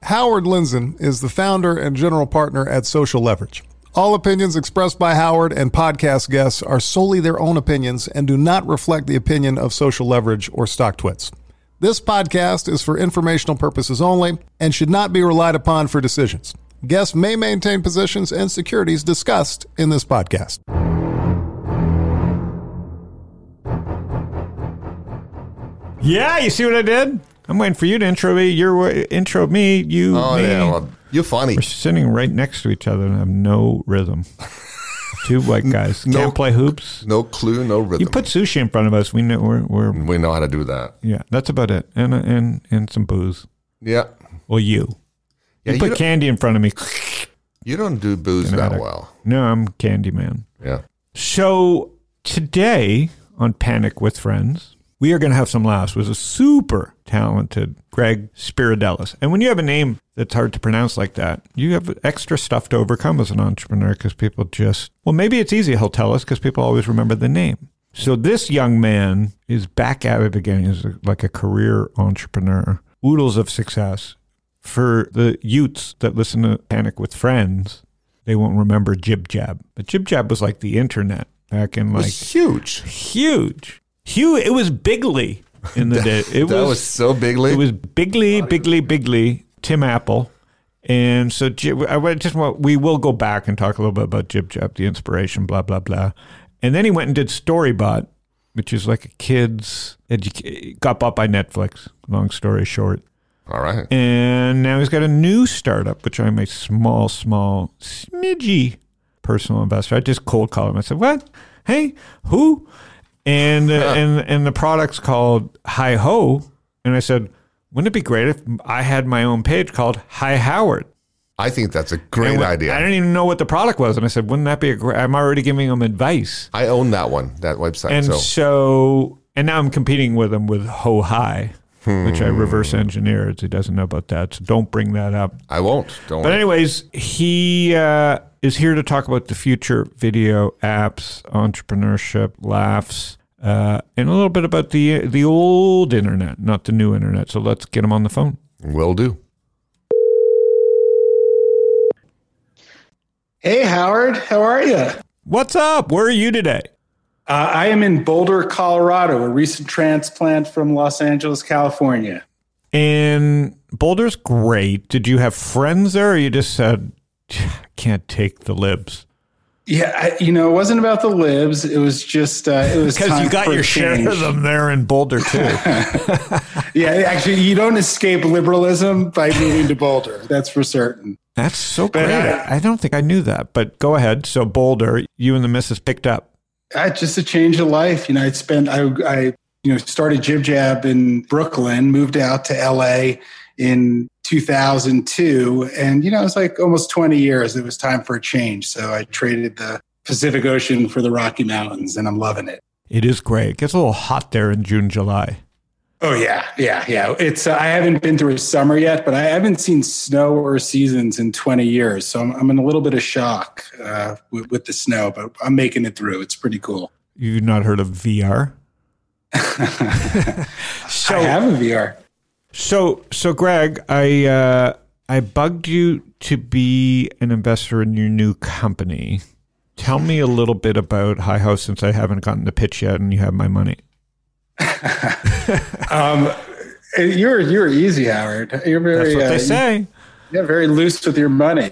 Howard Lindzen is the founder and general partner at Social Leverage. All opinions expressed by Howard and podcast guests are solely their own opinions and do not reflect the opinion of Social Leverage or StockTwits. This podcast is for informational purposes only and should not be relied upon for decisions. Guests may maintain positions and securities discussed in this podcast. Yeah, you see what I did? I'm waiting for you to intro me. You're intro me. You. Oh me. yeah, well, you're funny. We're sitting right next to each other and have no rhythm. Two white guys can't play hoops. No clue, no rhythm. You put sushi in front of us. We know we know how to do that. Yeah, that's about it. And some booze. Yeah. Well, you put candy in front of me. You don't do booze that well. No, I'm candy man. Yeah. So today on Panic with Friends, we are going to have some laughs with a super talented Greg Spiridelis. And when you have a name that's hard to pronounce like that, you have extra stuff to overcome as an entrepreneur because people just, well, maybe it's easy, he'll tell us, because people always remember the name. So this young man is back at it again. He's like a career entrepreneur, oodles of success. For the youths that listen to Panic with Friends, they won't remember Jib Jab. But Jib Jab was like the internet back in like... It was huge. Huge. It was Bigly in the day. That was so Bigly? It was Bigly, Tim Apple. And so we will go back and talk a little bit about Jib Jab, the inspiration, blah, blah, blah. And then he went and did Storybot, which is like a kid's... got bought by Netflix, long story short. All right. And now he's got a new startup, which I'm a small, smidgy personal investor. I just cold called him. I said, what? Hey, who? And the product's called Hi Ho. And I said, wouldn't it be great if I had my own page called Hi Howard? I think that's a great idea. I didn't even know what the product was. And I said, wouldn't that be I'm already giving him advice. I own that website. And now I'm competing with him with Ho Hi, which I reverse engineered. He doesn't know about that. So don't bring that up. I won't. Don't. But anyways, he is here to talk about the future video apps, entrepreneurship, laughs, and a little bit about the old internet, not the new internet. So let's get him on the phone. Will do. Hey, Howard. How are you? What's up? Where are you today? I am in Boulder, Colorado, a recent transplant from Los Angeles, California. And Boulder's great. Did you have friends there, or you just said, can't take the libs? Yeah, it wasn't about the libs. It was just, it was because you got your share of them there in Boulder, too. Yeah, actually, you don't escape liberalism by moving to Boulder. That's for certain. That's so great. I don't think I knew that, but go ahead. So Boulder, you and the missus picked up. Just a change of life. I started Jib Jab in Brooklyn, moved out to LA in 2002. And, it was like almost 20 years. It was time for a change. So I traded the Pacific Ocean for the Rocky Mountains, and I'm loving it. It is great. It gets a little hot there in June, July. Oh, yeah. It's I haven't been through a summer yet, but I haven't seen snow or seasons in 20 years. So I'm in a little bit of shock with the snow, but I'm making it through. It's pretty cool. You've not heard of VR? I have a VR. So Greg, I bugged you to be an investor in your new company. Tell me a little bit about Hi Ho, since I haven't gotten the pitch yet and you have my money. You're easy, Howard. You're very. That's what they say. Yeah, very loose with your money.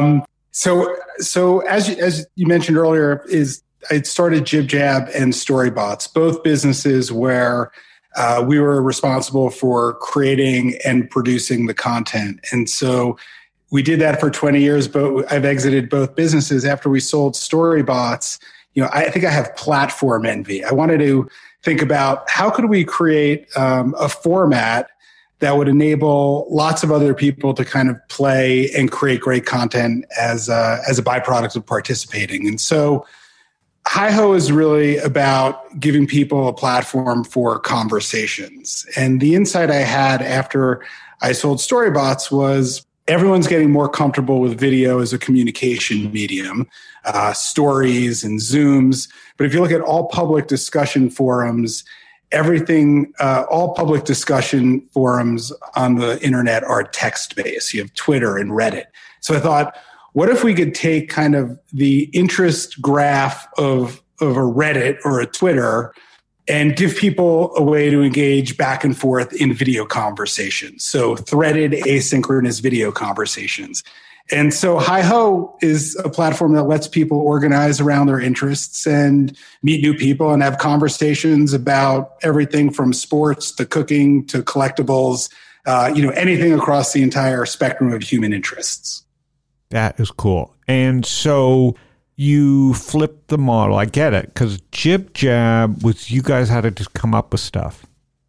So as you mentioned earlier, I started Jib Jab and Storybots, both businesses where we were responsible for creating and producing the content, and so we did that for 20 years. But I've exited both businesses after we sold Storybots. I think I have platform envy. I wanted to think about how could we create a format that would enable lots of other people to kind of play and create great content as a byproduct of participating. And so Hi Ho is really about giving people a platform for conversations. And the insight I had after I sold Storybots was everyone's getting more comfortable with video as a communication medium, stories and Zooms. But if you look at all public discussion forums everything, all public discussion forums on the internet are text-based. You have Twitter and Reddit. So I thought, what if we could take kind of the interest graph of a Reddit or a Twitter and give people a way to engage back and forth in video conversations. So threaded asynchronous video conversations. And so Hi-Ho is a platform that lets people organize around their interests and meet new people and have conversations about everything from sports to cooking to collectibles, anything across the entire spectrum of human interests. That is cool. And so you flipped the model. I get it, because Jib Jab was, you guys had to just come up with stuff.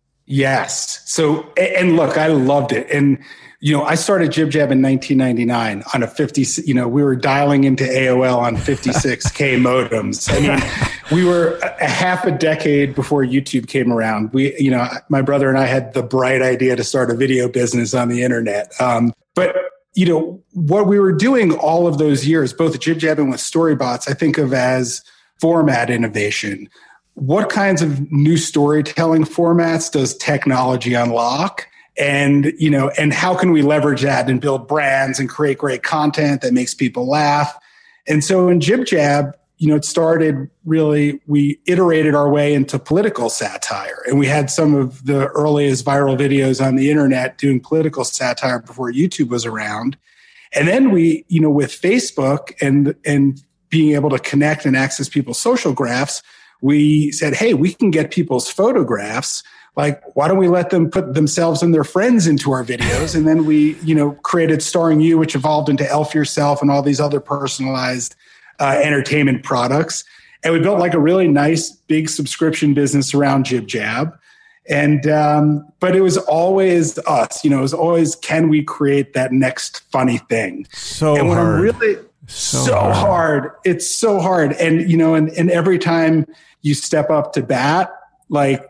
Yes. So, and look, I loved it. And, I started Jib Jab in 1999 on a 50, we were dialing into AOL on 56K modems. I mean, we were a half a decade before YouTube came around. My brother and I had the bright idea to start a video business on the internet. But what we were doing all of those years, both at Jib Jab and with Storybots, I think of as format innovation. What kinds of new storytelling formats does technology unlock? And how can we leverage that and build brands and create great content that makes people laugh? And so in Jib Jab, it started really, we iterated our way into political satire. And we had some of the earliest viral videos on the internet doing political satire before YouTube was around. And then we, with Facebook and being able to connect and access people's social graphs, we said, hey, we can get people's photographs. Like, why don't we let them put themselves and their friends into our videos? And then we, created Starring You, which evolved into Elf Yourself and all these other personalized entertainment products. And we built like a really nice big subscription business around Jib Jab. And, but it was always us, it was always, can we create that next funny thing? So and when hard. I'm really so hard. It's so hard. And, and every time you step up to bat, like,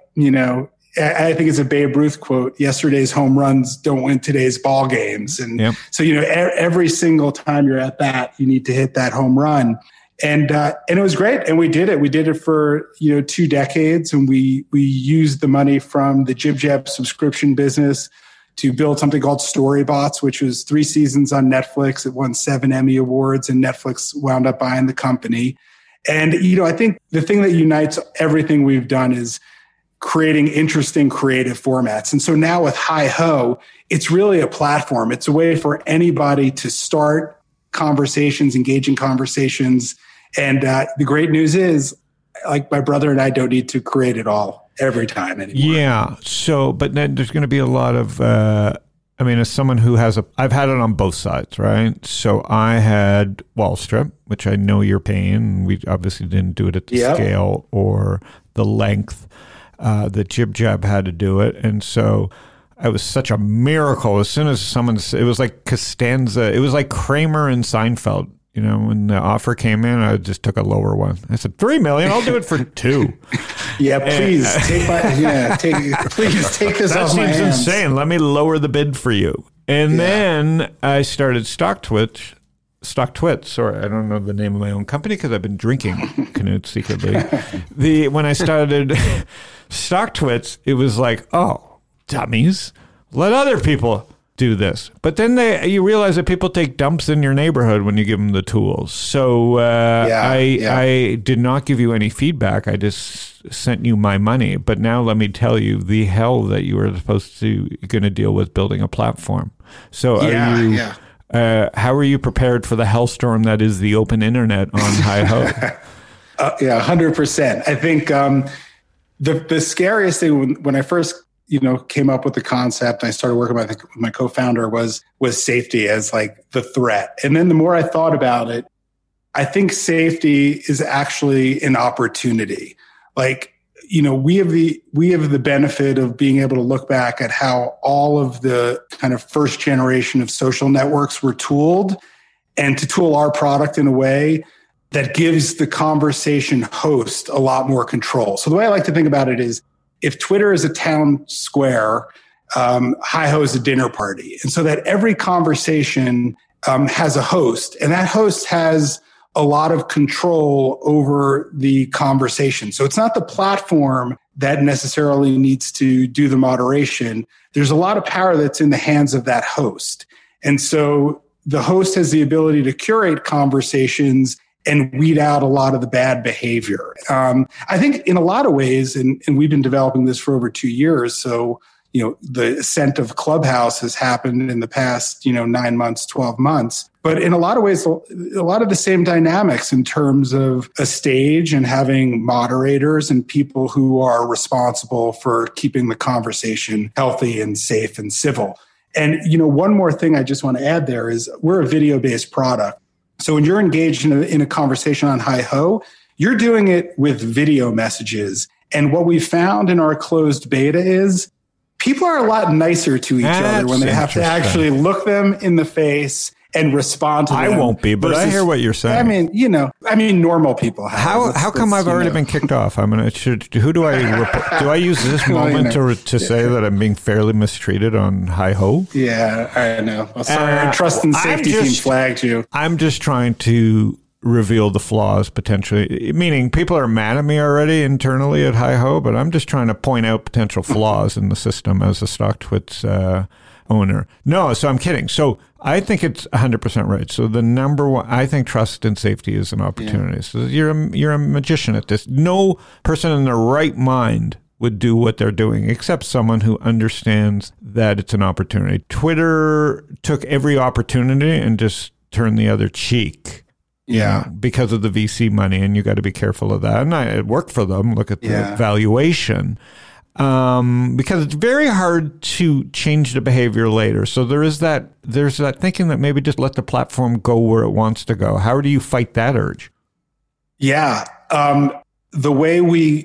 I think it's a Babe Ruth quote, yesterday's home runs don't win today's ball games. And so, every single time you're at bat, you need to hit that home run. And it was great. And we did it. We did it for, 2 decades. And we used the money from the Jib Jab subscription business to build something called Storybots, which was 3 seasons on Netflix. It won 7 Emmy Awards, and Netflix wound up buying the company. And, I think the thing that unites everything we've done is creating interesting creative formats. And so now with Hi-Ho, it's really a platform. It's a way for anybody to start conversations, engaging conversations. And the great news is, like, my brother and I don't need to create it all every time anymore. Yeah. So, but then there's going to be a lot of, as someone who I've had it on both sides, right? So I had Wall Strip, which I know you're paying. We obviously didn't do it at the scale or the length that Jib Jab had to do it. And so it was such a miracle. As soon as it was like Costanza, it was like Kramer and Seinfeld. When the offer came in, I just took a lower one. I said, $3 million, I'll do it for 2. Yeah, please take this off my hands. That seems insane. Let me lower the bid for you. And then I started StockTwits. Sorry, I don't know the name of my own company because I've been drinking Canute secretly. When I started StockTwits, it was like, oh, dummies, let other people do this. But then you realize that people take dumps in your neighborhood when you give them the tools. So I did not give you any feedback. I just sent you my money. But now let me tell you the hell that you were going to deal with building a platform. So how are you prepared for the hellstorm that is the open internet on Hi-Ho? 100%. I think the scariest thing when I first came up with the concept, I started working with my co-founder was safety as like the threat. And then the more I thought about it, I think safety is actually an opportunity. Like, we have the benefit of being able to look back at how all of the kind of first generation of social networks were tooled, and to tool our product in a way that gives the conversation host a lot more control. So the way I like to think about it is, if Twitter is a town square, Hi-Ho is a dinner party. And so that every conversation has a host, and that host has a lot of control over the conversation. So it's not the platform that necessarily needs to do the moderation. There's a lot of power that's in the hands of that host. And so the host has the ability to curate conversations and weed out a lot of the bad behavior. I think in a lot of ways, and we've been developing this for over 2 years, so the ascent of Clubhouse has happened in the past 9 months, 12 months. But in a lot of ways, a lot of the same dynamics in terms of a stage and having moderators and people who are responsible for keeping the conversation healthy and safe and civil. And one more thing I just want to add there is we're a video-based product. So when you're engaged in a conversation on Hi-Ho, you're doing it with video messages. And what we found in our closed beta is people are a lot nicer to each other when they have to actually look them in the face and respond to them. I won't be, but I hear what you're saying. I mean, normal people have. How come I've already been kicked off? Who do I do I use this moment to say that I'm being fairly mistreated on Hi-Ho? Yeah, I know. Well, sorry, our trust and safety team flagged you. I'm just trying to reveal the flaws potentially, meaning people are mad at me already internally at Hi-Ho, but I'm just trying to point out potential flaws in the system as a StockTwits owner. No, so I'm kidding. So I think it's 100% right. So the number one, I think trust and safety is an opportunity. Yeah. So you're a magician at this. No person in their right mind would do what they're doing, except someone who understands that it's an opportunity. Twitter took every opportunity and just turned the other cheek. Yeah. Because of the VC money, and you got to be careful of that. And it worked for them. Look at the valuation. Because it's very hard to change the behavior later. So there's that thinking that maybe just let the platform go where it wants to go. How do you fight that urge? Yeah. The way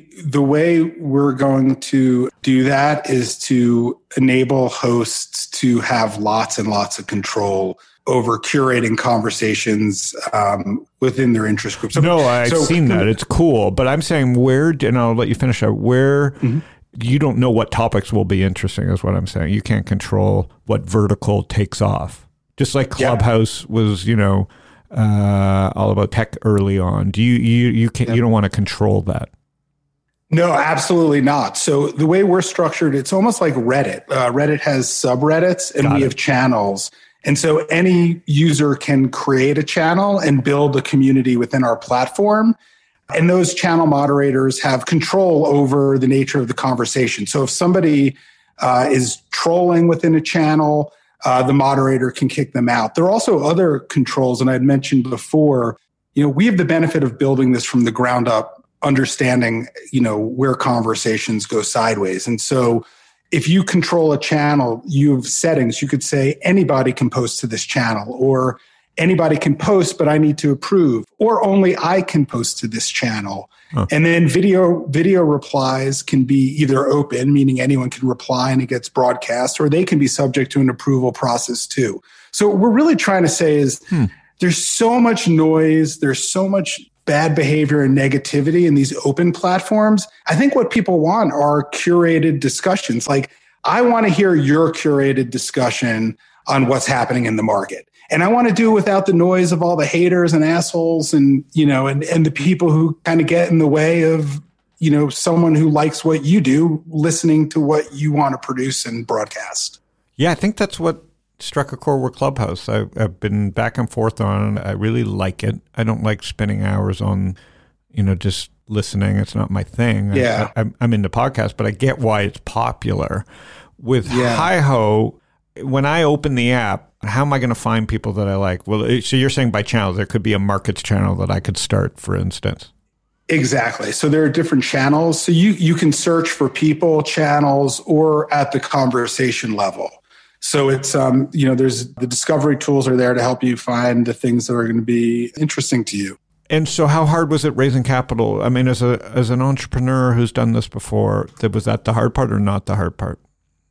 we're going to do that is to enable hosts to have lots and lots of control over curating conversations within their interest groups. No, I've seen that. It's cool. But I'm saying and I'll let you finish that, where you don't know what topics will be interesting is what I'm saying. You can't control what vertical takes off. Just like Clubhouse was, all about tech early on. Do you don't want to control that? No, absolutely not. So the way we're structured, it's almost like Reddit. Reddit has subreddits and we have channels. And so any user can create a channel and build a community within our platform. And those channel moderators have control over the nature of the conversation. So if somebody is trolling within a channel, the moderator can kick them out. There are also other controls, and I'd mentioned before, we have the benefit of building this from the ground up, understanding, where conversations go sideways. And so if you control a channel, you have settings. You could say anybody can post to this channel, or anybody can post, but I need to approve, or only I can post to this channel. Huh. And then video replies can be either open, meaning anyone can reply and it gets broadcast, or they can be subject to an approval process too. So what we're really trying to say is there's so much noise, there's so much bad behavior and negativity in these open platforms. I think what people want are curated discussions. Like, I want to hear your curated discussion on what's happening in the market. And I want to do it without the noise of all the haters and assholes and the people who kind of get in the way of, someone who likes what you do, listening to what you want to produce and broadcast. Yeah, I think that's what struck a chord with Clubhouse. I've been back and forth on it. I really like it. I don't like spending hours on, just listening. It's not my thing. Yeah. I'm into podcasts, but I get why it's popular. With Hi-Ho, when I open the app, how am I going to find people that I like? Well, so you're saying by channels, there could be a markets channel that I could start, for instance. Exactly. So there are different channels. So you can search for people, channels, or at the conversation level. So it's, there's the discovery tools are there to help you find the things that are going to be interesting to you. And so how hard was it raising capital? I mean, as an entrepreneur who's done this before, was that the hard part or not the hard part?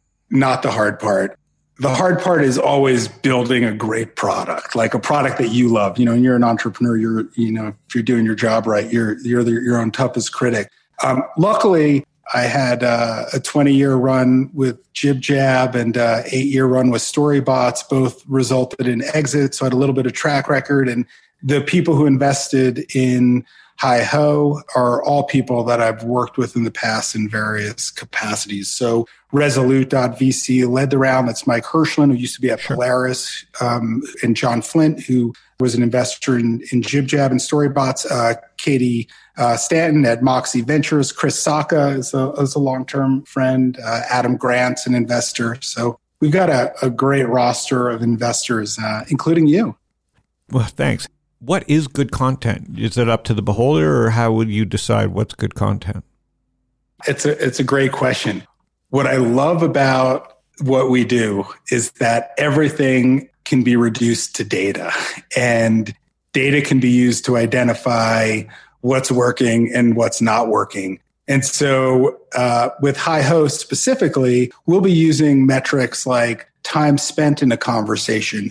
Not the hard part. The hard part is always building a great product, like a product that you love. And you're an entrepreneur, if you're doing your job right, you're your own toughest critic. Luckily, I had a 20-year run with JibJab and an 8-year run with Storybots. Both resulted in exits, so I had a little bit of track record. And the people who invested in Hi-Ho are all people that I've worked with in the past in various capacities. So Resolute.vc led the round. That's Mike Hirschland, who used to be at Polaris, and John Flint, who was an investor in JibJab and Storybots. Katie Stanton at Moxie Ventures. Chris Sacca is a long-term friend. Adam Grant's an investor. So we've got a great roster of investors, including you. Well, thanks. What is good content? Is it up to the beholder, or how would you decide what's good content? It's a great question. What I love about what we do is that everything can be reduced to data, and data can be used to identify what's working and what's not working. And so with Hi-Ho specifically, we'll be using metrics like time spent in a conversation,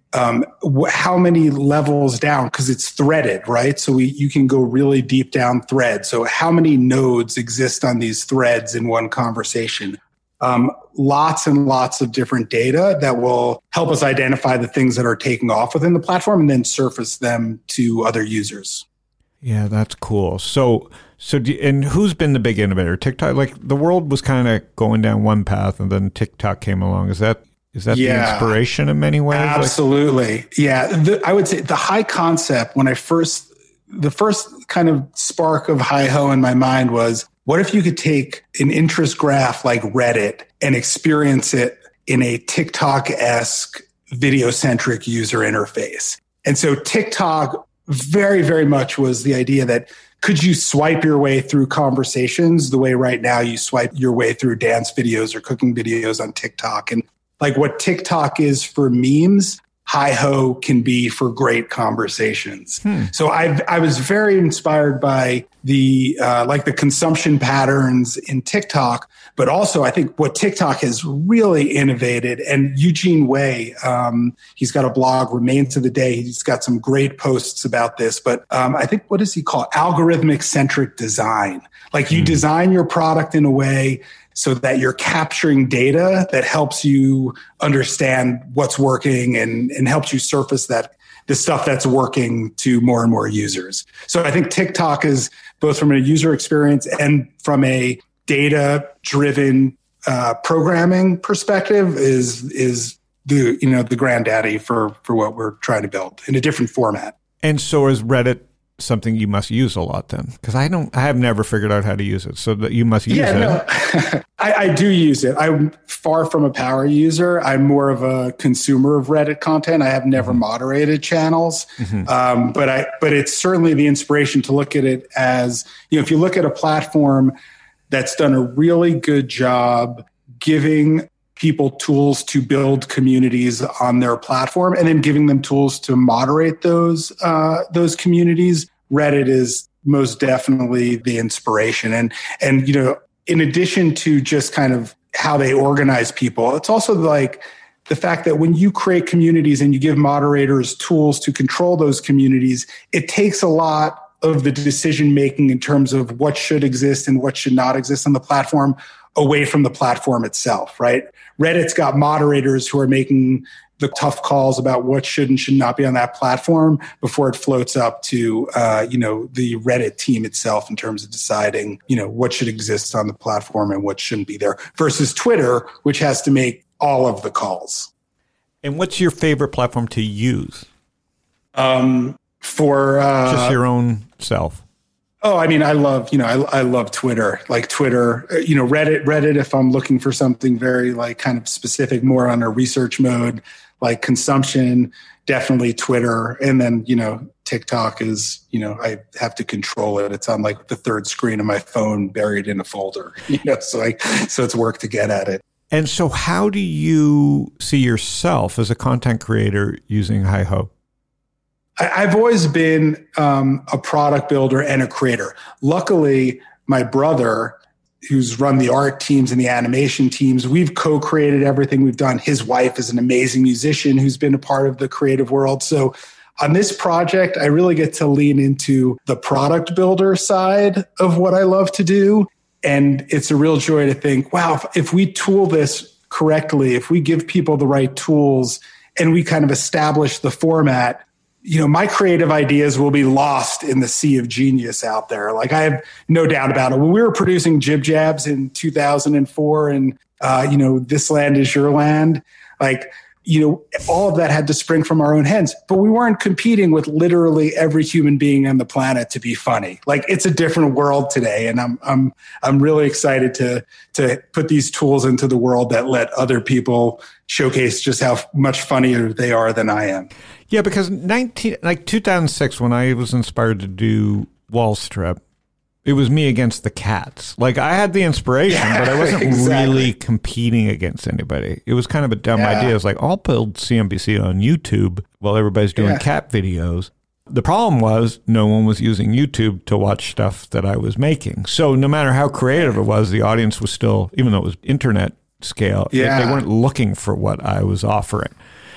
how many levels down, because it's threaded, right? So you can go really deep down thread. So how many nodes exist on these threads in one conversation? Lots and lots of different data that will help us identify the things that are taking off within the platform and then surface them to other users. Yeah, that's cool. So and who's been the big innovator? TikTok? Like, the world was kind of going down one path, and then TikTok came along. Is that the inspiration in many ways? Absolutely. I would say the high concept, the first kind of spark of Hi-Ho in my mind was, what if you could take an interest graph like Reddit and experience it in a TikTok-esque video-centric user interface? And so TikTok very, very much was the idea that, could you swipe your way through conversations the way right now you swipe your way through dance videos or cooking videos on TikTok? And like what TikTok is for memes, Hi-Ho can be for great conversations. So I was very inspired by the consumption patterns in TikTok, but also I think what TikTok has really innovated, and Eugene Wei, he's got a blog, Remains of the Day. He's got some great posts about this, but I think, what does he call it? Algorithmic centric design. Like, you design your product in a way so that you're capturing data that helps you understand what's working and helps you surface the stuff that's working to more and more users. So I think TikTok is, both from a user experience and from a data-driven programming perspective, is the granddaddy for what we're trying to build in a different format. And so is Reddit something you must use a lot then? Because I have never figured out how to use it. So that you must use it. No, I do use it. I'm far from a power user. I'm more of a consumer of Reddit content. I have never moderated channels, but it's certainly the inspiration to look at it as, if you look at a platform that's done a really good job giving people tools to build communities on their platform and then giving them tools to moderate those communities, Reddit is most definitely the inspiration. And in addition to just kind of how they organize people, it's also like the fact that when you create communities and you give moderators tools to control those communities, it takes a lot of the decision making in terms of what should exist and what should not exist on the platform away from the platform itself, right? Reddit's got moderators who are making the tough calls about what should and should not be on that platform before it floats up to, the Reddit team itself in terms of deciding, what should exist on the platform and what shouldn't be there, versus Twitter, which has to make all of the calls. And what's your favorite platform to use? For just your own self. Oh, I mean, I love Twitter, like Twitter, Reddit, if I'm looking for something very like kind of specific, more on a research mode, like consumption, definitely Twitter. And then, TikTok is, I have to control it. It's on like the third screen of my phone buried in a folder, so it's work to get at it. And so how do you see yourself as a content creator using Hi-Ho? I've always been a product builder and a creator. Luckily, my brother, who's run the art teams and the animation teams, we've co-created everything we've done. His wife is an amazing musician who's been a part of the creative world. So on this project, I really get to lean into the product builder side of what I love to do. And it's a real joy to think, wow, if we tool this correctly, if we give people the right tools and we kind of establish the format, my creative ideas will be lost in the sea of genius out there. Like, I have no doubt about it. When we were producing Jib Jabs in 2004 and, This Land Is Your Land, like, all of that had to spring from our own hands, but we weren't competing with literally every human being on the planet to be funny. Like, it's a different world today. And I'm really excited to put these tools into the world that let other people showcase just how much funnier they are than I am. Yeah, because 2006, when I was inspired to do Wall Strip, it was me against the cats. Like, I had the inspiration, but I wasn't really competing against anybody. It was kind of a dumb idea. It was like, I'll build CNBC on YouTube while everybody's doing cat videos. The problem was no one was using YouTube to watch stuff that I was making. So no matter how creative it was, the audience was still, even though it was internet scale, they weren't looking for what I was offering.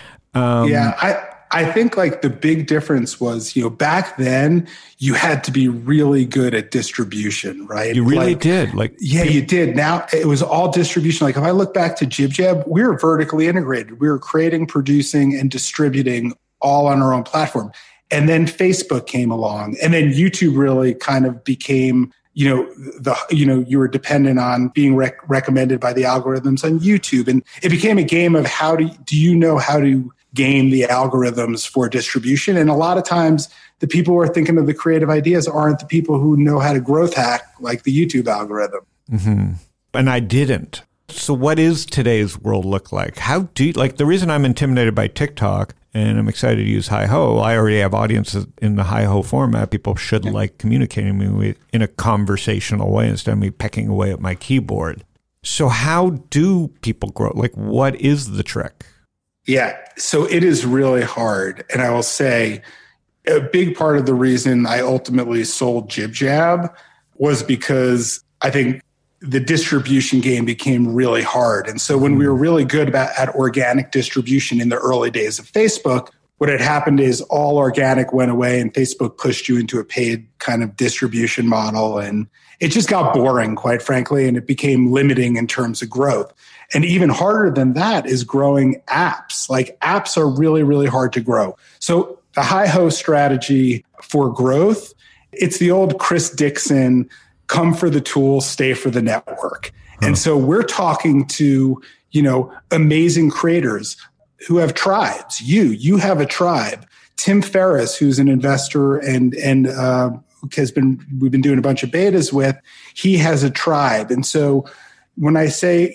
I think like the big difference was, back then you had to be really good at distribution, right? You really did. You did. Now it was all distribution. Like, if I look back to Jib Jab, we were vertically integrated. We were creating, producing, and distributing all on our own platform. And then Facebook came along, and then YouTube really kind of became, you were dependent on being recommended by the algorithms on YouTube. And it became a game of how to game the algorithms for distribution. And a lot of times the people who are thinking of the creative ideas aren't the people who know how to growth hack like the YouTube algorithm. Mm-hmm. And I didn't. So what is today's world look like? The reason I'm intimidated by TikTok and I'm excited to use Hi-Ho, I already have audiences in the Hi-Ho format. People should like communicating with me in a conversational way instead of me pecking away at my keyboard. So how do people grow? Like, what is the trick? Yeah, so it is really hard. And I will say a big part of the reason I ultimately sold Jib Jab was because I think the distribution game became really hard. And so when we were really good at organic distribution in the early days of Facebook, what had happened is all organic went away and Facebook pushed you into a paid kind of distribution model. And it just got boring, quite frankly, and it became limiting in terms of growth. And even harder than that is growing apps. Like, apps are really, really hard to grow. So the Hi-Ho strategy for growth, it's the old Chris Dixon, come for the tool, stay for the network. And so we're talking to, amazing creators who have tribes. You have a tribe. Tim Ferriss, who's an investor and we've been doing a bunch of betas with, he has a tribe. And so when I say,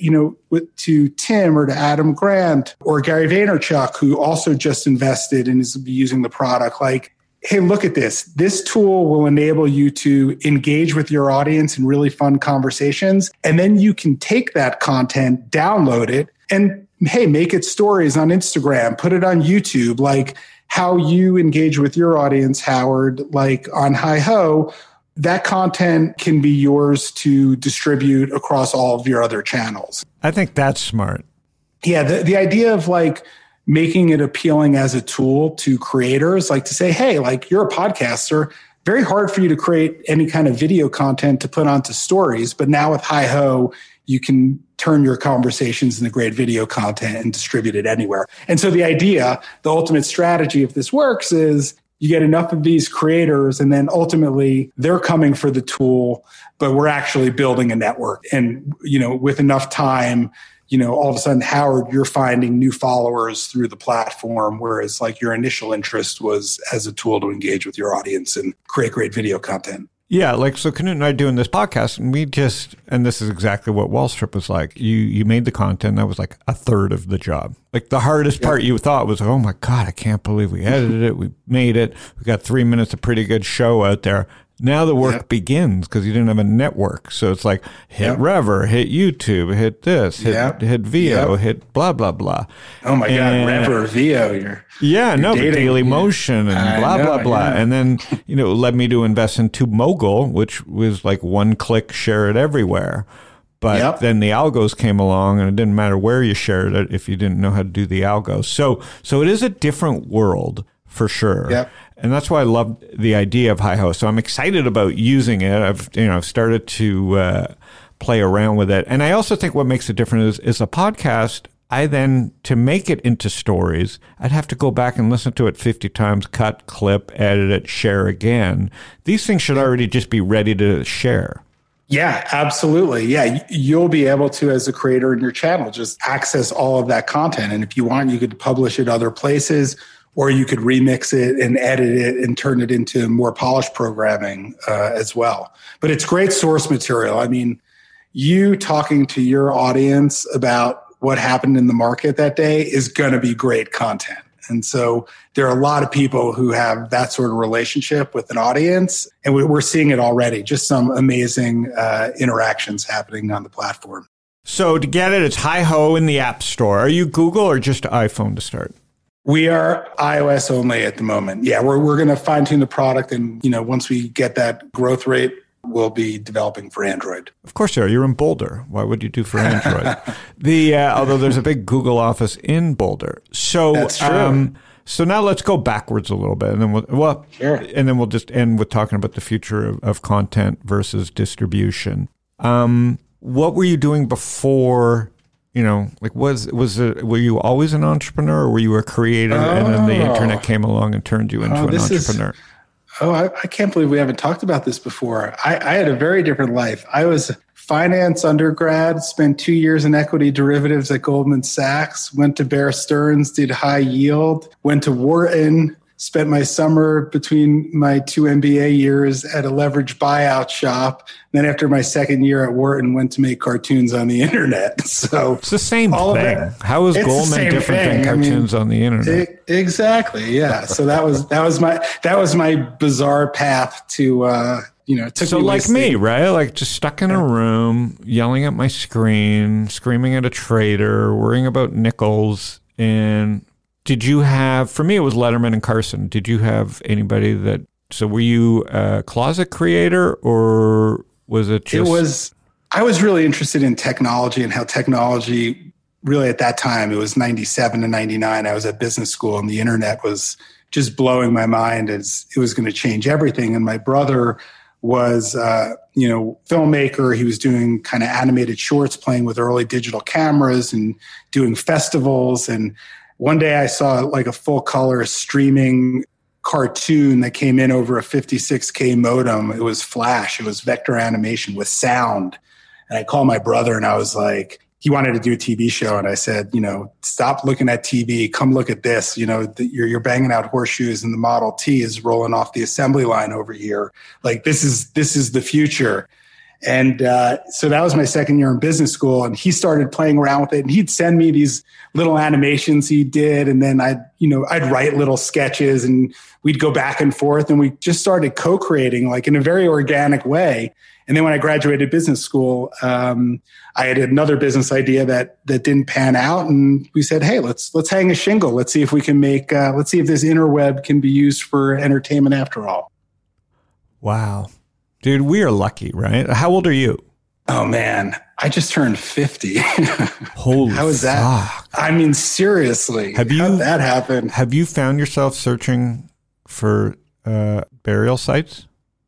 to Tim or to Adam Grant or Gary Vaynerchuk, who also just invested and is using the product, like, hey, look at this. This tool will enable you to engage with your audience in really fun conversations. And then you can take that content, download it, and hey, make it stories on Instagram, put it on YouTube, like how you engage with your audience, Howard, like on Hi-Ho. That content can be yours to distribute across all of your other channels. I think that's smart. Yeah, the idea of like making it appealing as a tool to creators, like to say, hey, like, you're a podcaster, very hard for you to create any kind of video content to put onto stories. But now with Hi-Ho, you can turn your conversations into great video content and distribute it anywhere. And so the idea, the ultimate strategy, if this works, is you get enough of these creators, and then ultimately they're coming for the tool, but we're actually building a network. And, with enough time, all of a sudden, Howard, you're finding new followers through the platform, whereas like your initial interest was as a tool to engage with your audience and create great video content. Yeah, so Knut and I are doing this podcast, and this is exactly what Wall Strip was like. You made the content, that was like a third of the job. Like, the hardest part you thought was, oh my God, I can't believe we edited it, we made it, we got 3 minutes of pretty good show out there. Now the work begins because you didn't have a network. So it's like, hit Rever, hit YouTube, hit this, hit Veo, hit blah, blah, blah. Oh my God, Rever, Veo, you're Daily Motion and blah, blah. And then, it led me to invest in TubeMogul, which was like one click, share it everywhere. But then the algos came along, and it didn't matter where you shared it if you didn't know how to do the algos. So it is a different world for sure. Yep. And that's why I love the idea of Hi-Ho. So I'm excited about using it. I've started to play around with it. And I also think what makes it different is a podcast to make it into stories, I'd have to go back and listen to it 50 times, cut, clip, edit it, share again. These things should already just be ready to share. Yeah, absolutely. Yeah, you'll be able to, as a creator in your channel, just access all of that content. And if you want, you could publish it other places, or you could remix it and edit it and turn it into more polished programming as well. But it's great source material. I mean, you talking to your audience about what happened in the market that day is going to be great content. And so there are a lot of people who have that sort of relationship with an audience, and we're seeing it already. Just some amazing interactions happening on the platform. So to get it, it's Hi-Ho in the App Store. Are you Google or just iPhone to start? We are iOS only at the moment. Yeah, we're going to fine tune the product, and once we get that growth rate, we'll be developing for Android. Of course you are. You're in Boulder. Why would you do for Android? Although there's a big Google office in Boulder. So that's true. So now let's go backwards a little bit, and then we'll just end with talking about the future of content versus distribution. What were you doing before? Were you always an entrepreneur, or were you a creator and then the internet came along and turned you into an entrepreneur? I can't believe we haven't talked about this before. I had a very different life. I was a finance undergrad, spent 2 years in equity derivatives at Goldman Sachs, went to Bear Stearns, did high yield, went to Wharton, spent my summer between my 2 MBA years at a leveraged buyout shop. Then after my second year at Wharton, went to make cartoons on the internet. So it's the same thing. How is Goldman different than cartoons on the internet? Exactly. Yeah. So that was my bizarre path to it took so like me, right? Like just stuck in a room, yelling at my screen, screaming at a trader, worrying about nickels. And did you have, for me, it was Letterman and Carson. Did you have anybody so were you a closet creator, or was it just? I was really interested in technology and how technology really at that time, it was 97 to 99. I was at business school and the internet was just blowing my mind as it was going to change everything. And my brother was, filmmaker. He was doing kind of animated shorts, playing with early digital cameras and doing festivals. And one day I saw like a full color streaming cartoon that came in over a 56K modem. It was Flash. It was vector animation with sound. And I called my brother and I was like, he wanted to do a TV show. And I said, stop looking at TV. Come look at this. You're banging out horseshoes and the Model T is rolling off the assembly line over here. Like this is the future. And so that was my second year in business school. And he started playing around with it. And he'd send me these little animations he did. And then I'd write little sketches and we'd go back and forth. And we just started co-creating like in a very organic way. And then when I graduated business school, I had another business idea that didn't pan out. And we said, hey, let's hang a shingle. Let's see if we can let's see if this interweb can be used for entertainment after all. Wow. Dude, we are lucky, right? How old are you? Oh, man. I just turned 50. Holy How is that? Fuck. I mean, seriously. How'd that happen? Have you found yourself searching for burial sites?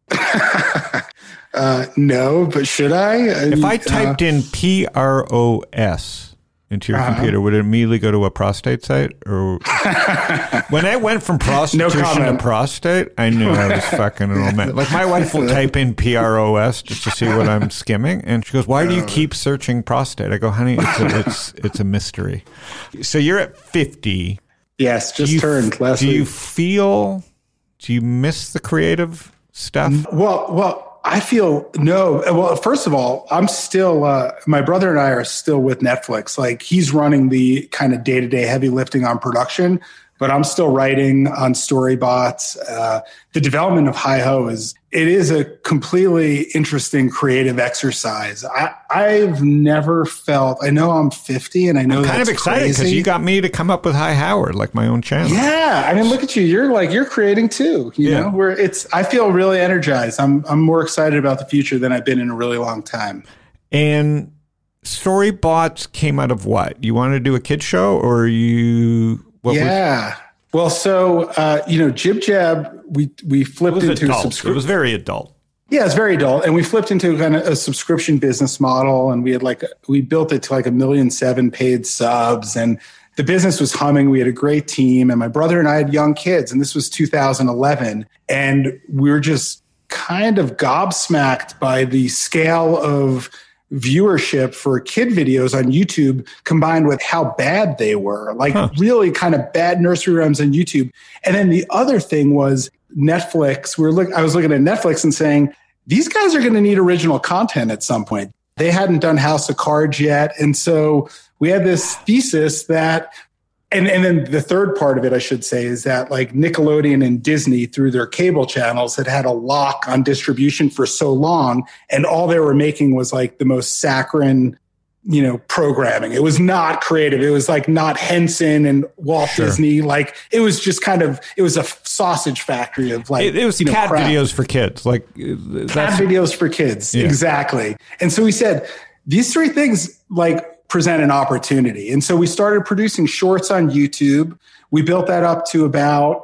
No, but should I? If I typed in PROS into your computer, would it immediately go to a prostate site? Or when I went from prostitution to prostate, I knew I was fucking an old man. Like my wife will type in PROS just to see what I'm skimming, and she goes, "Why do you keep searching prostate?" I go, "Honey, it's a mystery." So you're at 50. Yes, just turned last week. Do you miss the creative stuff? Well, I feel no. Well, first of all, I'm still, my brother and I are still with Netflix. Like he's running the kind of day-to-day heavy lifting on production, but I'm still writing on Storybots. The development of Hi-Ho is a completely interesting creative exercise. I've never felt, I know I'm 50 and I know I'm kind of excited because you got me to come up with Hi Howard, like my own channel. Yeah. I mean, look at you. You're creating too, you know, I feel really energized. I'm more excited about the future than I've been in a really long time. And Storybots came out of what? You want to do a kid show or Well, so, Jib Jab, we flipped into a subscription. It was very adult. Yeah, it's very adult. And we flipped into kind of a subscription business model, and we built it to like 1.7 million paid subs, and the business was humming. We had a great team, and my brother and I had young kids, and this was 2011. And we were just kind of gobsmacked by the scale of viewership for kid videos on YouTube combined with how bad they were, really kind of bad nursery rhymes on YouTube. And then the other thing was Netflix. I was looking at Netflix and saying, these guys are going to need original content at some point. They hadn't done House of Cards yet. And so we had this thesis that, and then the third part of it, I should say, is that like Nickelodeon and Disney through their cable channels had a lock on distribution for so long. And all they were making was like the most saccharine, programming. It was not creative. It was like not Henson and Walt Disney. Like it was just it was a sausage factory of like, it was cat crap. videos for kids. Like cat videos for kids. Yeah. Exactly. And so we said, these three things present an opportunity. And so we started producing shorts on YouTube. We built that up to about,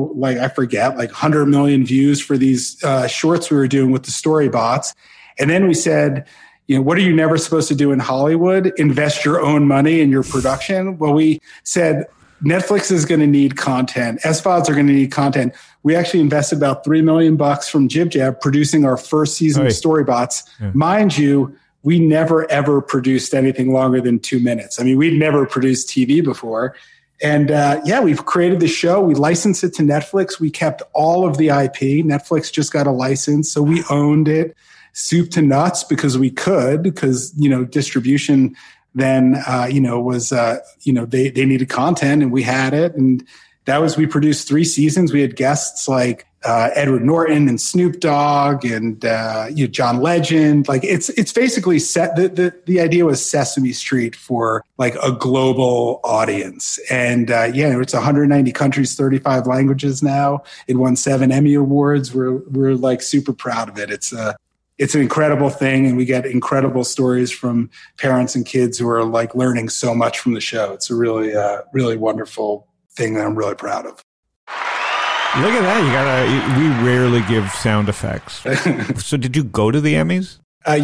I forget, 100 million views for these shorts we were doing with the story bots. And then we said, what are you never supposed to do in Hollywood? Invest your own money in your production. Well, we said Netflix is going to need content. SVODs are going to need content. We actually invested about $3 million from Jib Jab producing our first season of Storybots. Yeah. Mind you, we never, ever produced anything longer than 2 minutes. I mean, we'd never produced TV before. And we've created the show. We licensed it to Netflix. We kept all of the IP. Netflix just got a license, so we owned it. Soup to nuts because we could, because, distribution then, was, they needed content and we had it. And we produced 3 seasons. We had guests like Edward Norton and Snoop Dogg and, John Legend. Like it's basically set. The idea was Sesame Street for like a global audience. And, it's 190 countries, 35 languages now. It won 7 Emmy Awards. We're like super proud of it. It's an incredible thing, and we get incredible stories from parents and kids who are like learning so much from the show. It's a really, really wonderful thing that I'm really proud of. Look at that! We rarely give sound effects. So, did you go to the Emmys?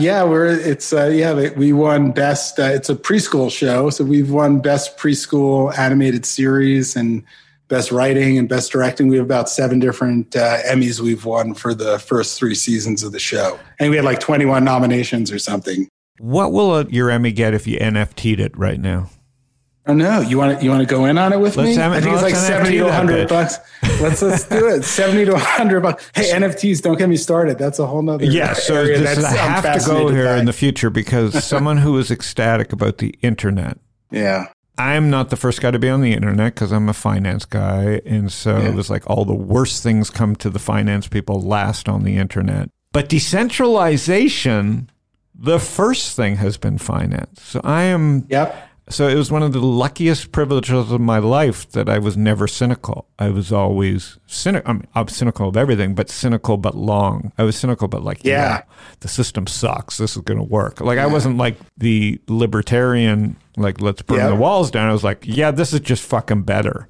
We won best. It's a preschool show, so we've won best preschool animated series and best writing and best directing. We have about 7 different Emmys we've won for the first 3 seasons of the show. And we had like 21 nominations or something. What will your Emmy get if you NFT'd it right now? Oh no, you want to go in on it with me? I think it's like $70 to $100. Let's do it. $70 to $100. Hey, NFTs, don't get me started. That's a whole nother area. So I have to go here in the future because someone who is ecstatic about the internet. Yeah. I'm not the first guy to be on the internet because I'm a finance guy. And so it was like all the worst things come to the finance people last on the internet. But decentralization, the first thing has been finance. So So it was one of the luckiest privileges of my life that I was never cynical. I was always cynical. I mean, I'm cynical of everything, but cynical but long. I was cynical, but the system sucks. This is going to work. Like I wasn't like the libertarian, like let's burn the walls down. I was like, this is just fucking better.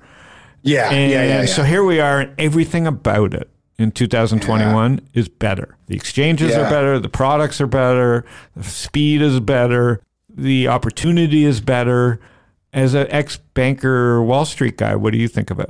So here we are, and everything about it in 2021 is better. The exchanges are better. The products are better. The speed is better. The opportunity is better. As an ex-banker Wall Street guy, what do you think of it?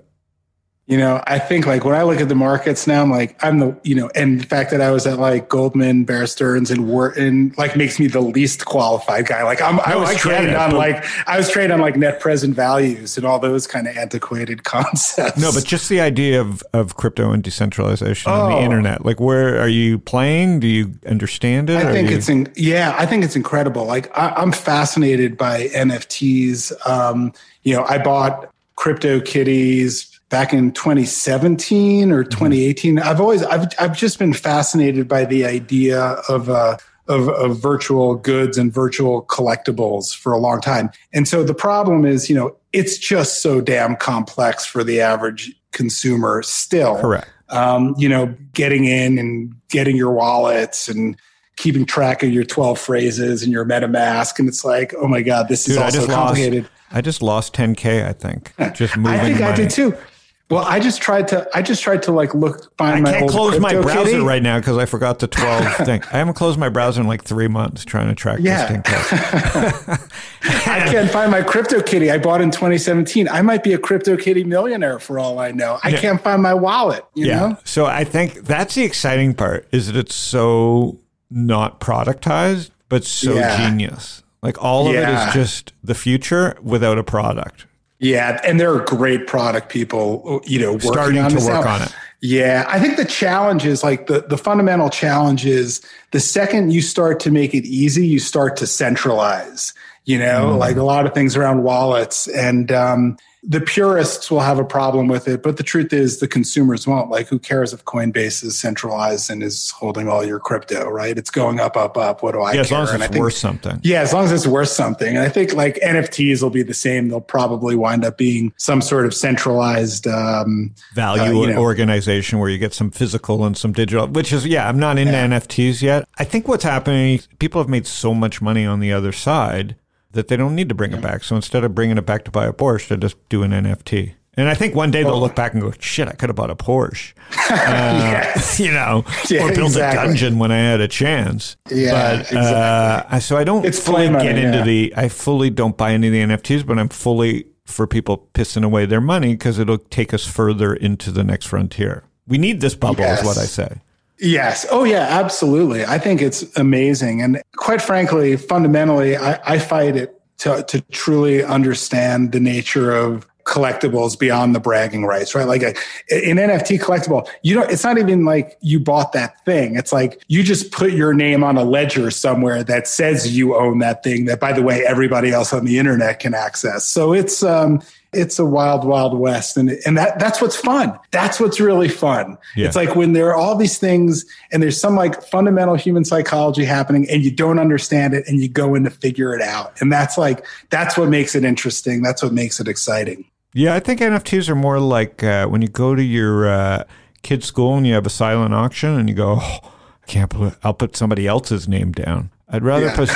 I think like when I look at the markets now, I'm like, and the fact that I was at like Goldman, Bear Stearns, and Wharton like makes me the least qualified guy. Like I was trained on like net present values and all those kind of antiquated concepts. No, but just the idea of crypto and decentralization on the internet. Like, where are you playing? Do you understand it? I think it's incredible. Like I'm fascinated by NFTs. I bought CryptoKitties back in 2017 or 2018. I've just been fascinated by the idea of virtual goods and virtual collectibles for a long time. And so the problem is, it's just so damn complex for the average consumer still. Correct. Getting in and getting your wallets and keeping track of your 12 phrases and your MetaMask. And it's like, oh my God, this is also complicated. I just lost 10K, I think. Just moving. I did too. Well, I just tried to like find my I can't old close my browser CryptoKitty. right now because I forgot the 12 thing. I haven't closed my browser in like 3 months trying to track this thing. I can't find my CryptoKitty I bought in 2017. I might be a CryptoKitty millionaire for all I know. I can't find my wallet, you know? So I think that's the exciting part, is that it's so not productized, but so genius. Like all of it is just the future without a product. Yeah, and there are great product people, you know, starting to work on it. Yeah, I think the challenge is like the fundamental challenge is the second you start to make it easy, you start to centralize, you know, like a lot of things around wallets. And the purists will have a problem with it, but the truth is the consumers won't. Like, who cares if Coinbase is centralized and is holding all your crypto, right? It's going up, up, up. What do I care? As long as it's worth something. Yeah, as long as it's worth something. And I think like NFTs will be the same. They'll probably wind up being some sort of centralized value organization where you get some physical and some digital, which is, I'm not into NFTs yet. I think what's happening, people have made so much money on the other side that they don't need to bring it back. So instead of bringing it back to buy a Porsche, they just do an NFT. And I think one day they'll look back and go, shit, I could have bought a Porsche. You know, or build a dungeon when I had a chance. Yeah, but, so I don't fully get into I fully don't buy any of the NFTs, but I'm fully for people pissing away their money because it'll take us further into the next frontier. We need this bubble is what I say. Yes. Oh, yeah, absolutely. I think it's amazing. And quite frankly, fundamentally, I fight it to truly understand the nature of collectibles beyond the bragging rights, right? Like an NFT collectible, it's not even like you bought that thing. It's like you just put your name on a ledger somewhere that says you own that thing that, by the way, everybody else on the internet can access. So it's a wild, wild west. And that's what's fun. That's what's really fun. Yeah. It's like when there are all these things and there's some like fundamental human psychology happening and you don't understand it and you go in to figure it out. And that's what makes it interesting. That's what makes it exciting. Yeah, I think NFTs are more like when you go to your kid's school and you have a silent auction and you go, I'll put somebody else's name down. I'd rather put...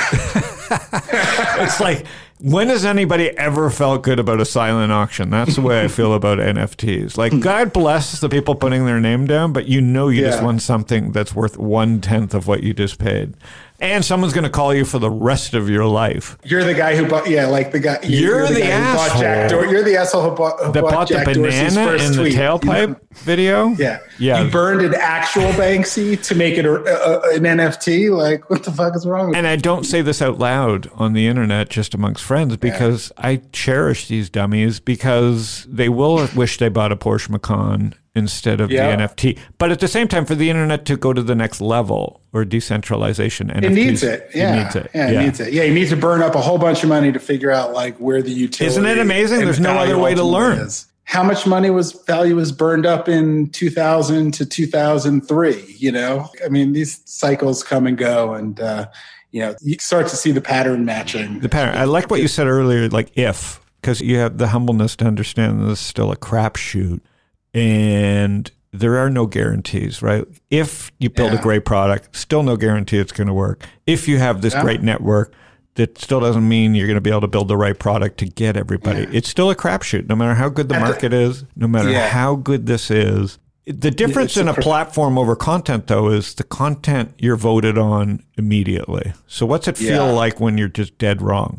It's like, when has anybody ever felt good about a silent auction? That's the way I feel about NFTs. Like, God bless the people putting their name down, but you just won something that's worth 1/10 of what you just paid. And someone's going to call you for the rest of your life. You're the guy who bought, like the guy. You're the asshole. You're the asshole who bought Jack the banana in the tailpipe video. Yeah. You burned an actual Banksy to make it an NFT. Like, what the fuck is wrong with you? And I don't say this out loud on the internet, just amongst friends, because I cherish these dummies because they will wish they bought a Porsche Macan instead of the NFT. But at the same time, for the internet to go to the next level or decentralization, NFTs, it needs it. Yeah. It needs it. Yeah, it needs it. Yeah, you need to burn up a whole bunch of money to figure out like where the utility. Isn't it amazing? There's no other way to learn. How much value was burned up in 2000 to 2003? You know, I mean, these cycles come and go, and you start to see the pattern matching. The pattern. I like what you said earlier, because you have the humbleness to understand this is still a crapshoot. And there are no guarantees, right? If you build a great product, still no guarantee it's going to work. If you have this great network, that still doesn't mean you're going to be able to build the right product to get everybody. It's still a crapshoot, no matter how good the market is, no matter how good this is. The difference in a platform over content, though, is the content you're voted on immediately. So what's it feel like when you're just dead wrong?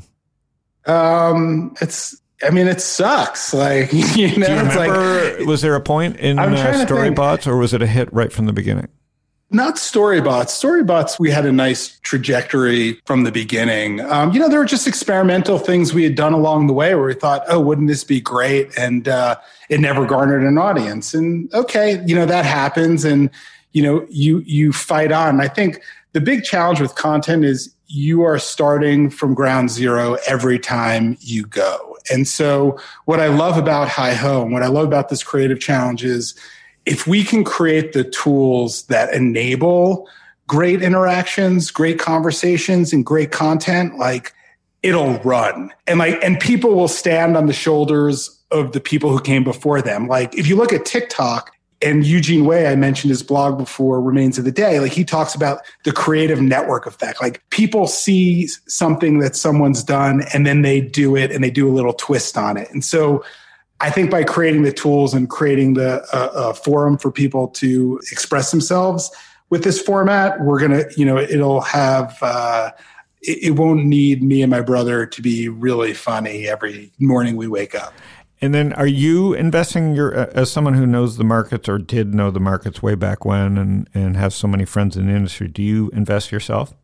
It sucks. Like, do you remember, was there a point in Storybots, or was it a hit right from the beginning? Not Storybots. Storybots, we had a nice trajectory from the beginning. There were just experimental things we had done along the way where we thought, oh, wouldn't this be great? And it never garnered an audience. And that happens. And, you fight on. I think the big challenge with content is you are starting from ground zero every time you go. And so what I love about Hi-Ho and what I love about this creative challenge is if we can create the tools that enable great interactions, great conversations, and great content, like it'll run. And people will stand on the shoulders of the people who came before them. Like if you look at TikTok, and Eugene Wei, I mentioned his blog before, Remains of the Day, like he talks about the creative network effect. Like people see something that someone's done and then they do it and they do a little twist on it. And so I think by creating the tools and creating the forum for people to express themselves with this format, we're going to, it'll have, it won't need me and my brother to be really funny every morning we wake up. And then are you investing as someone who knows the markets or did know the markets way back when and has so many friends in the industry, do you invest yourself?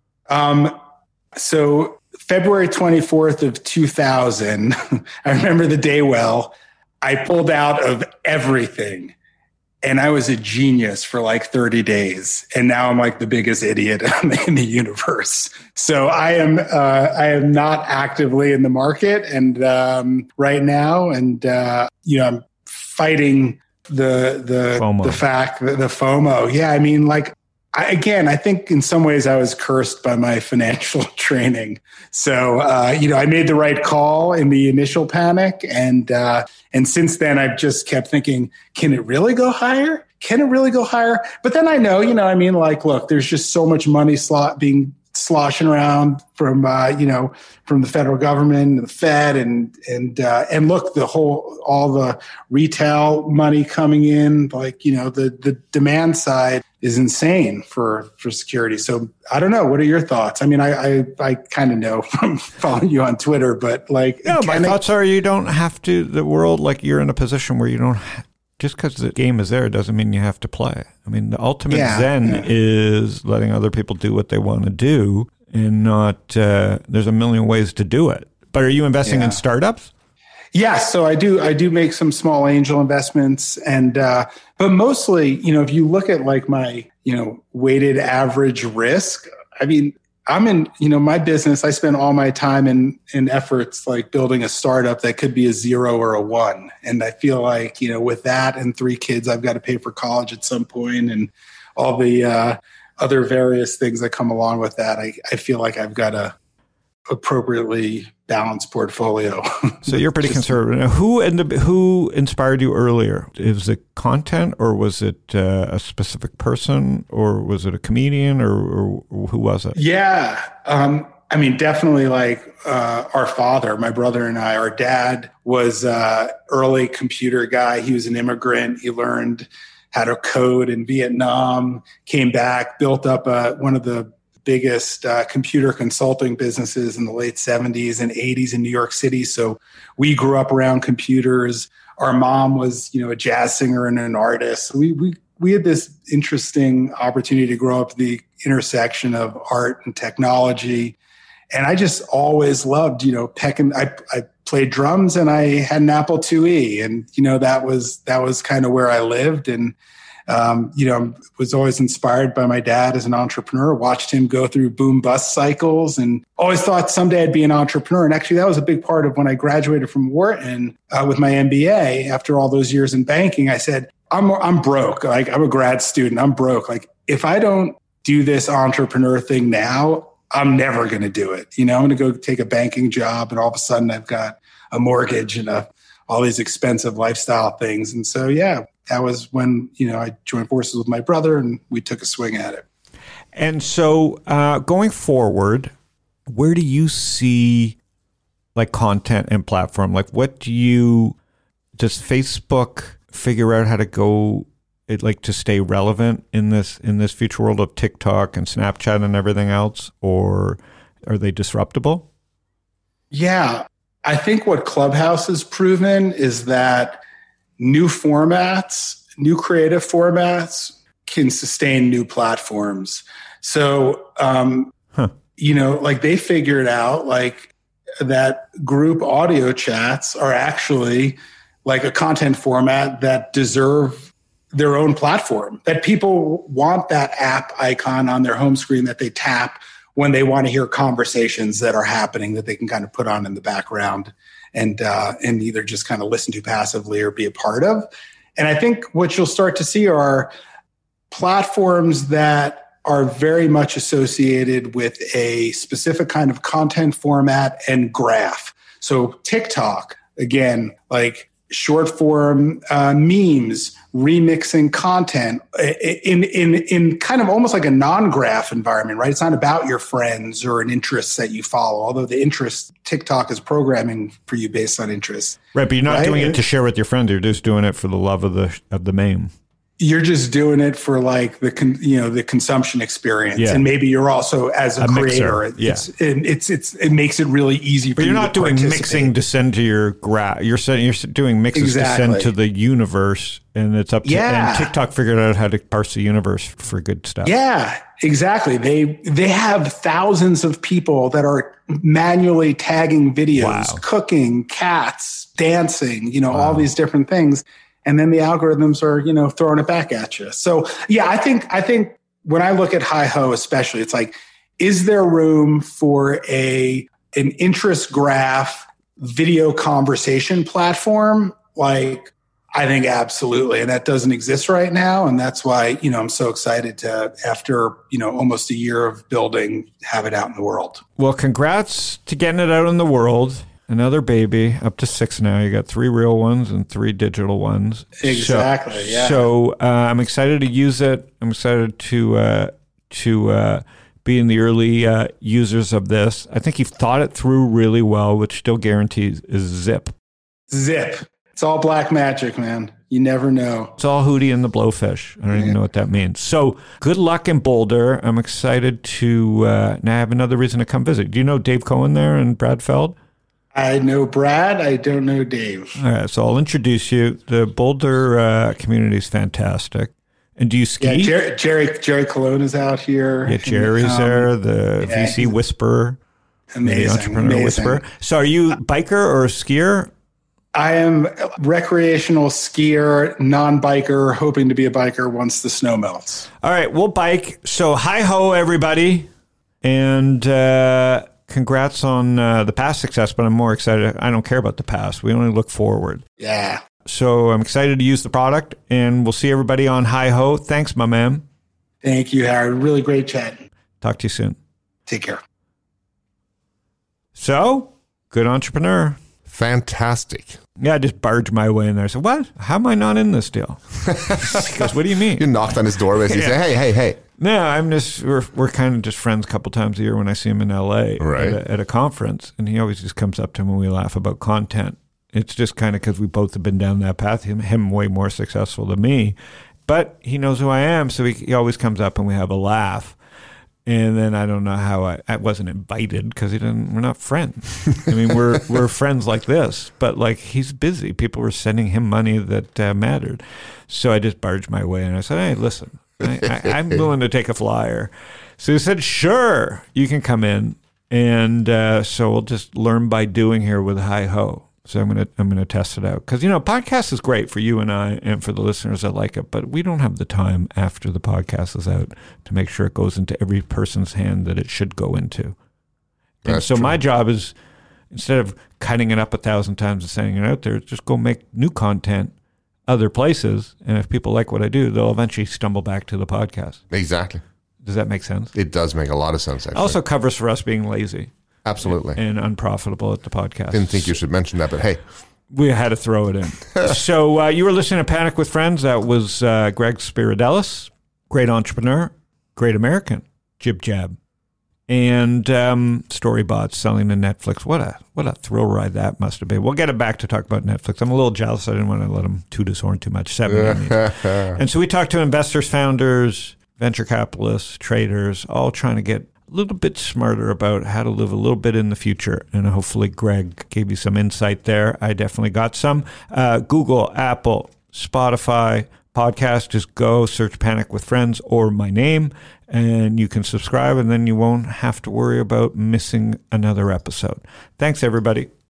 So February 24th of 2000, I remember the day well, I pulled out of everything and I was a genius for like 30 days. And now I'm like the biggest idiot in the universe. So I am not actively in the market and right now. And, I'm fighting the FOMO. the fact that the FOMO. Yeah. I mean, like, I think in some ways I was cursed by my financial training. So, I made the right call in the initial panic. And since then I've just kept thinking, can it really go higher? Can it really go higher? But then I know, look, there's just so much money being sloshing around from the federal government, the Fed, and look, all the retail money coming in, the demand side is insane for security. So I don't know. What are your thoughts? I mean, I kind of know from following you on Twitter, but my thoughts are you don't have to, the world, like you're in a position where you don't, just because the game is there doesn't mean you have to play. I mean, the ultimate zen is letting other people do what they want to do and not, there's a million ways to do it. But are you investing in startups? Yeah, so I do make some small angel investments, and but mostly, if you look at like my weighted average risk, I mean, I'm in my business. I spend all my time in efforts like building a startup that could be a 0 or a 1, and I feel like with that and 3 kids, I've got to pay for college at some point, and all the other various things that come along with that. I feel like I've got a appropriately balanced portfolio. So you're pretty conservative. Now, who inspired you earlier? Was it content, or was it a specific person, or was it a comedian, or who was it? Yeah. I mean, definitely like our father, my brother and I. Our dad was an early computer guy. He was an immigrant. He learned how to code in Vietnam, came back, built up one of the biggest computer consulting businesses in the late 70s and 80s in New York City. So we grew up around computers. Our mom was, a jazz singer and an artist. We had this interesting opportunity to grow up at the intersection of art and technology. And I just always loved, pecking. I played drums and I had an Apple IIe, and that was kind of where I lived. And was always inspired by my dad as an entrepreneur, watched him go through boom bust cycles, and always thought someday I'd be an entrepreneur. And actually that was a big part of when I graduated from Wharton with my MBA. After all those years in banking, I said, I'm broke. Like, I'm a grad student. I'm broke. Like, if I don't do this entrepreneur thing now, I'm never going to do it. I'm going to go take a banking job, and all of a sudden I've got a mortgage and all these expensive lifestyle things. And so, that was when, I joined forces with my brother and we took a swing at it. And so going forward, where do you see like content and platform? Like, does Facebook figure out how to go to stay relevant in this future world of TikTok and Snapchat and everything else, or are they disruptible? Yeah. I think what Clubhouse has proven is that new formats, new creative formats can sustain new platforms. So, they figured out like that group audio chats are actually like a content format that deserve their own platform, that people want that app icon on their home screen that they tap when they want to hear conversations that are happening that they can kind of put on in the background and either just kind of listen to passively or be a part of. And I think what you'll start to see are platforms that are very much associated with a specific kind of content format and graph. So TikTok, again, like short form memes, remixing content in kind of almost like a non-graph environment, right? It's not about your friends or an interest that you follow, although the interest TikTok is programming for you based on interests. Right, but you're not doing it to share with your friends. You're just doing it for the love of the meme. You're just doing it for like the consumption experience, Yeah. and maybe you're also as a creator. It makes it really easy. But you're not doing mixing to send to your graph. You're doing mixes to send to the universe, and it's up to. And TikTok figured out how to parse the universe for good stuff. Yeah, exactly. They have thousands of people that are manually tagging videos, cooking, cats, dancing. All these different things. And then the algorithms are, throwing it back at you. So yeah, I think when I look at Hi-Ho especially, it's like, is there room for an interest graph video conversation platform? Like, I think absolutely. And that doesn't exist right now. And that's why, I'm so excited to, after, almost a year of building, have it out in the world. Well, congrats to getting it out in the world. Another baby, up to 6 now. You got 3 real ones and 3 digital ones. Exactly. So I'm excited to use it. I'm excited to be in the early users of this. I think you've thought it through really well, which still guarantees is Zip. Zip. It's all black magic, man. You never know. It's all Hootie and the Blowfish. I don't even know what that means. So good luck in Boulder. I'm excited to now have another reason to come visit. Do you know Dave Cohen there in Bradfeld? I know Brad. I don't know Dave. All right, so I'll introduce you. The Boulder community is fantastic. And do you ski? Yeah, Jerry Colon is out here. Yeah, Jerry's there, the VC Whisperer. Amazing. The Entrepreneur Whisperer. So are you biker or a skier? I am recreational skier, non-biker, hoping to be a biker once the snow melts. All right, we'll bike. So hi-ho, everybody. And congrats on the past success, but I'm more excited. I don't care about the past. We only look forward. Yeah. So I'm excited to use the product, and we'll see everybody on Hi-Ho. Thanks, my man. Thank you, Howard. Really great chatting. Talk to you soon. Take care. So, good entrepreneur. Fantastic. Yeah, I just barged my way in there. I said, what? How am I not in this deal? He goes, what do you mean? You knocked on his door, basically. Say, hey. No, I'm just, we're kind of just friends a couple times a year when I see him in LA at a conference. And he always just comes up to me and we laugh about content. It's just kind of because we both have been down that path. Him way more successful than me. But he knows who I am. So he always comes up and we have a laugh. And then I don't know how I wasn't invited because we're not friends. I mean, we're friends like this, but like he's busy. People were sending him money that mattered. So I just barged my way and I said, hey, listen, I'm willing to take a flyer. So he said, sure, you can come in. And so we'll just learn by doing here with Hi-Ho. So I'm gonna test it out because podcast is great for you and I and for the listeners that like it, but we don't have the time after the podcast is out to make sure it goes into every person's hand that it should go into. And so my job is, instead of cutting it up 1,000 times and sending it out there, just go make new content other places, and if people like what I do, they'll eventually stumble back to the podcast. Exactly. Does that make sense? It does make a lot of sense. Actually, also covers for us being lazy. Absolutely. And unprofitable at the podcast. Didn't think you should mention that, but hey. We had to throw it in. So you were listening to Panic with Friends. That was Greg Spiridelis, great entrepreneur, great American, Jib Jab, and Storybots selling to Netflix. What a thrill ride that must have been. We'll get it back to talk about Netflix. I'm a little jealous. I didn't want to let him toot his horn too much. And so we talked to investors, founders, venture capitalists, traders, all trying to get a little bit smarter about how to live a little bit in the future. And hopefully Greg gave you some insight there. I definitely got some. Google, Apple, Spotify, podcast, just go search Panic with Friends or my name, and you can subscribe, and then you won't have to worry about missing another episode. Thanks, everybody.